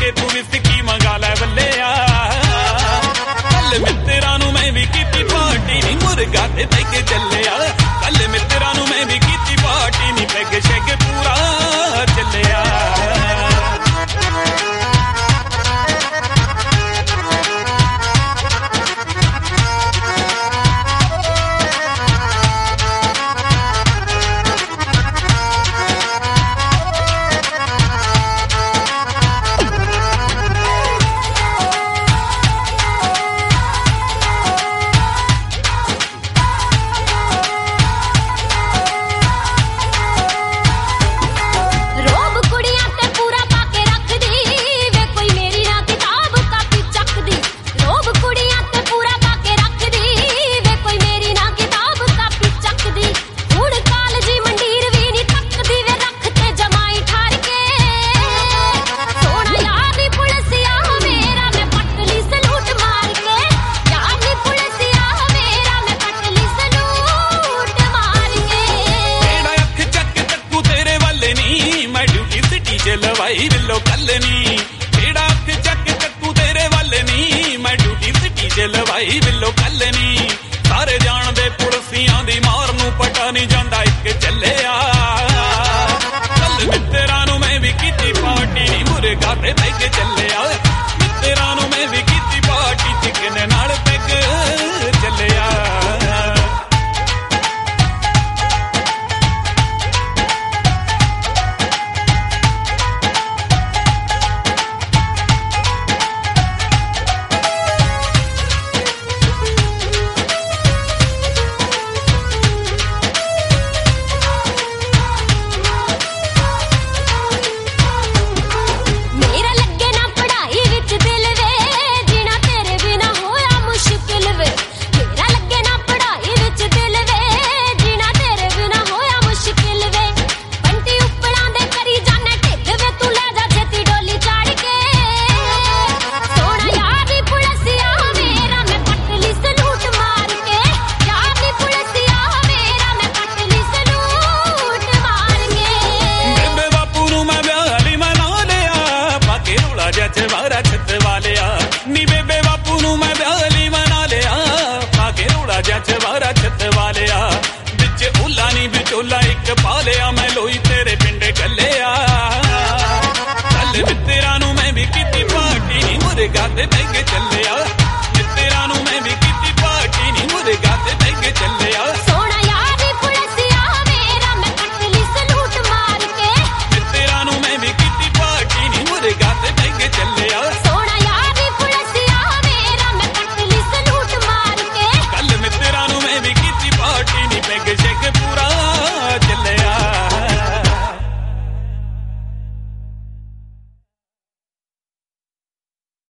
के तू विस्की मंगा लै बल्लिया कल मित्तरां नूं मैं भी कीती पार्टी नी मुर्गा ते पैग चलिया कल मित्तरां नूं मैं भी कीती पार्टी नी पैग शैग पूरा चलिया लवाई बिल्लो कलनी तेरा अख चक चक्कू तेरे वल नी मैं ड्यूटी सिटी च लवाई बिल्लो कलनी सारे जान दे पुलसियां दी मार नूं पटा नहीं जांदा इक चलिया